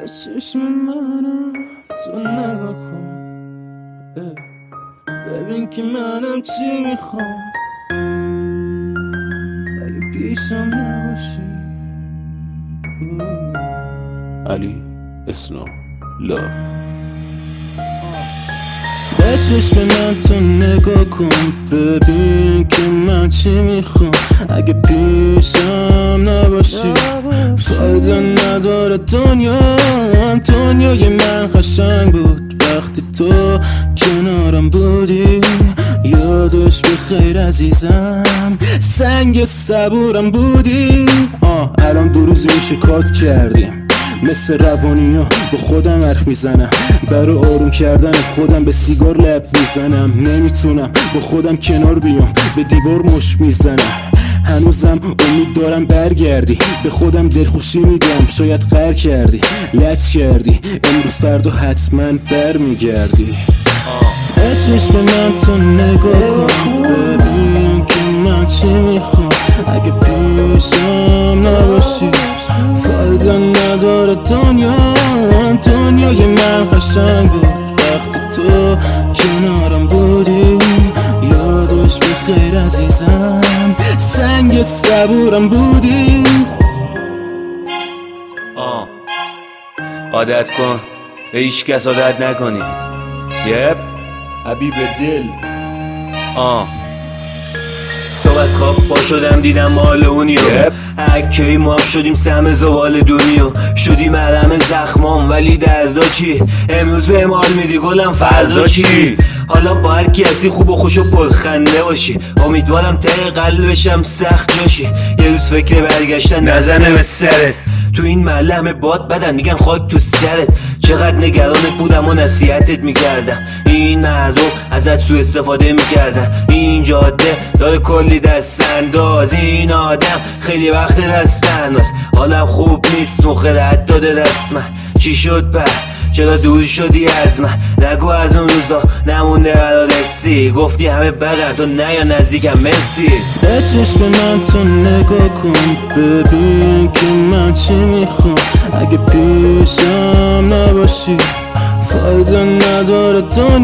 به چشم منم تو نگاه کن، ببین که منم چی میخوام. اگه پیشم نباشی علی اسلام لاف. به چشم من تو نگاه کن، ببین که من چی میخوام. اگه پیشم نباشی فایده نداره دنیای من قشنگ بود وقتی تو کنارم بودی. یادش بخیر عزیزم، سنگ صبورم بودی. الان 2 روز میشه کات کردیم، مثل روانی ها با خودم حرف میزنم. برای آروم کردن خودم به سیگار لب میزنم. نمیتونم با خودم کنار بیام، به دیوار مشت میزنم. هنوزم امید دارم برگردی، به خودم دلخوشی میدم. شاید قهر کردی، لج کردی، امروز فردا حتما برمیگردی. به چشم من تو نگاه کن، ببین که من چی میخوام. اگه پیشم نباشی فایده نداره دنیای من قشنگ بود وقتی تو کنارم بودی. یادش بخیر عزیزم، سنگ صبورم بودی. عادت کن به هیچ کس عادت نکنی. حبیب دل. صبح از خواب پا شدم دیدم مال اونیو. اکی ما هم شدیم سهم زوال دنیا، شدیم علم زخمام ولی دردا چی؟ امروز به مال میدی گلم فردا چی؟ حالا با هر کسی خوب و خوش و پرخنده باشی. امیدوارم ته قلبشم سخت جاشی. یه روز فکر برگشتن نزنه به سرت. تو این محله همه باد بدن میگن خاک تو سرت. چقدر نگرانت بودم و نصیحتت میکردم. این مردم ازت سوء استفاده میکردن. این جاده داره کلی دست انداز. این آدم خیلی وقت دست انداز. حالم خوب نیست، مخدرت داده دست من. چی شد پر؟ چرا دور شدی از من؟ نگو از اون روزا نمونده برات حسی. گفتی همه بدن تو نیا نزدیکم مرسی. به چشم من تو نگاه کن، ببین که من چی میخوام. اگه پیشم نباشی فایده نداره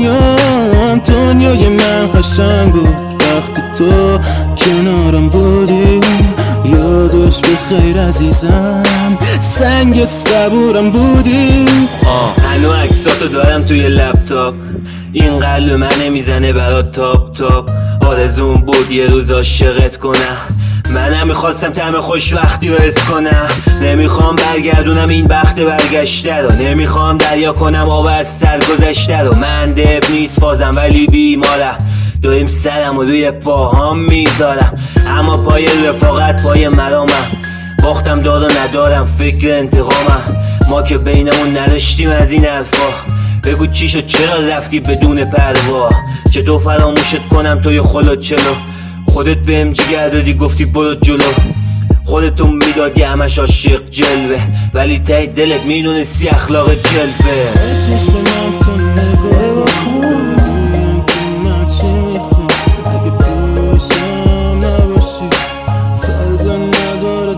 دنیای من قشنگ بود وقتی تو کنارم بودی. یادش بخیر عزیزم، سنگ صبورم بودی. هنو عکساتو دارم توی لپتاپ. این قلب من نمیزنه برات تاپ تاپ. آرزوم بود یه روز عاشقت کنم. منم میخواستم طعم خوشبختی رو حس کنم. نمیخوام برگردونم این بخت برگشته رو. نمیخوام دریا کنم آب از سر گذشته رو. من دب نیست فازم ولی بیمارم. دویم سرم و روی پاهام میذارم. اما پای رفاقت پای مرامم. باختم دار و ندارم فکر انتقامم. ما که بینمون نداشتیم از این حرفا. بگو چی شد چرا رفتی بدون پروا؟ چطور فراموشت کنم توی خلوچلو؟ خودت بهم جگر دادی گفتی برو جلو. خودتو میدادی همش عاشق جلوه، ولی ته دلت میدونستی اخلاق جلوه. چشم من تو نگاه کن، ببین که من چی میخوام. اگه پیشم نباشی فایده نداره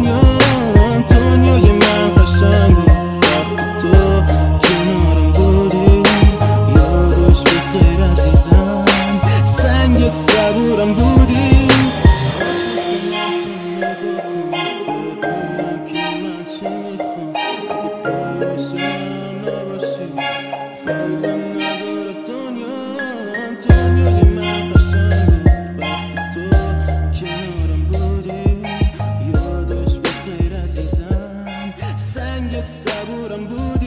دنیای من قشنگ بود وقتی تو کنارم بودی. یادش بخیر عزیزم، سنگ صبورم بودی. فایده نداره دنیای من قشنگ بود وقتی تو کنارم بودی. یادش بخیر عزیزم، سنگ صبورم بودی.